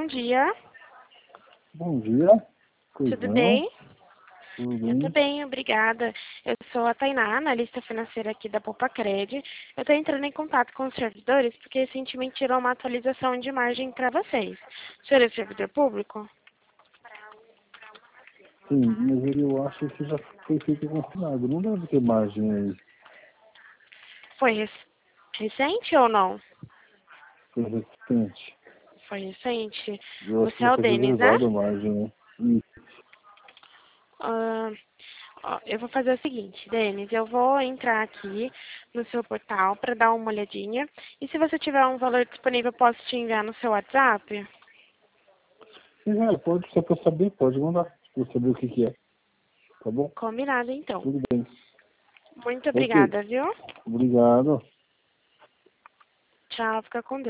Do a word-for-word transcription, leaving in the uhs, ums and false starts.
bom dia. Bom dia. Pois Tudo não? bem? Tudo Eu tô bem? bem, obrigada. Eu sou a Tainá, analista financeira aqui da Poupa-Cred. Eu tô entrando em contato com os servidores porque recentemente tirou uma atualização de margem para vocês. O senhor é servidor público? Sim, mas ele, eu acho que já foi feito confinado. Não deve ter margem aí. Foi rec- recente ou não? Foi recente. Foi recente. Eu acho que Você é já o foi Denis, né? reservado a margem, né? E, Ah, ó, eu vou fazer o seguinte, Denis, eu vou entrar aqui no seu portal para dar uma olhadinha. E se você tiver um valor disponível, eu posso te enviar no seu WhatsApp? sim, é, pode, só pra saber, pode mandar. Pra saber o que que é. Tá bom? Combinado, então. Tudo bem. Muito Ok. obrigada, viu? Obrigado. Tchau, fica com Deus.